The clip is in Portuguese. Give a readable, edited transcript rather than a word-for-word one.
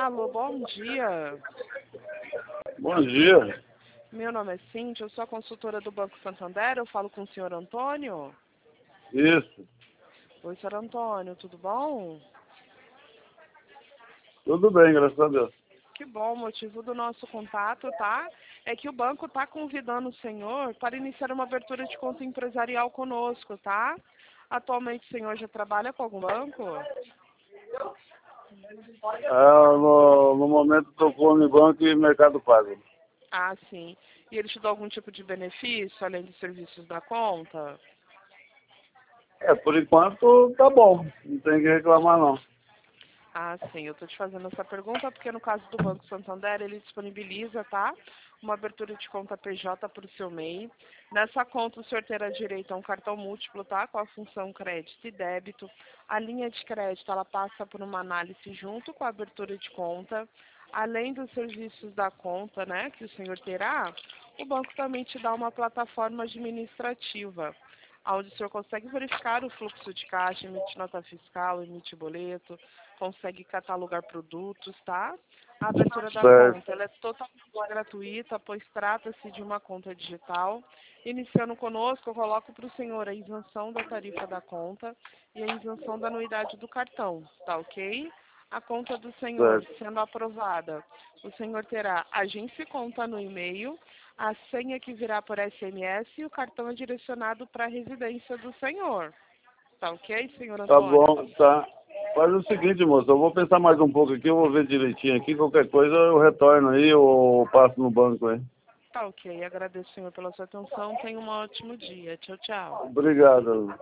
Alô, bom dia. Bom dia. Meu nome é Cíntia, eu sou a consultora do Banco Santander, eu falo com o senhor Antônio. Isso. Oi, senhor Antônio, tudo bom? Tudo bem, graças a Deus. Que bom, o motivo do nosso contato, tá? É que o banco está convidando o senhor para iniciar uma abertura de conta empresarial conosco, tá? Atualmente o senhor já trabalha com algum banco? No momento estou com o Unibanco e Mercado Pago. Ah, sim. E ele te dá algum tipo de benefício, além dos serviços da conta? Por enquanto tá bom. Não tem que reclamar não. Ah, sim, eu estou te fazendo essa pergunta porque no caso do Banco Santander, ele disponibiliza, tá? Uma abertura de conta PJ para o seu MEI. Nessa conta o senhor terá direito a um cartão múltiplo, tá? Com a função crédito e débito. A linha de crédito, ela passa por uma análise junto com a abertura de conta. Além dos serviços da conta, né, que o senhor terá, o banco também te dá uma plataforma administrativa, onde o senhor consegue verificar o fluxo de caixa, emite nota fiscal, emite boleto, consegue catalogar produtos, tá? A abertura da Certo. conta, ela é totalmente gratuita, pois trata-se de uma conta digital. Iniciando conosco, eu coloco para o senhor a isenção da tarifa da conta e a isenção da anuidade do cartão, tá ok? A conta do senhor Certo. sendo aprovada, o senhor terá agência e conta no e-mail, a senha que virá por SMS e o cartão é direcionado para a residência do senhor. Tá ok, senhor Tá Antônio? bom, tá. Faz o seguinte, moço, eu vou pensar mais um pouco aqui, eu vou ver direitinho aqui, qualquer coisa eu retorno aí ou passo no banco aí. Tá ok, agradeço, senhor, pela sua atenção. Tenha um ótimo dia. Tchau, tchau. Obrigado.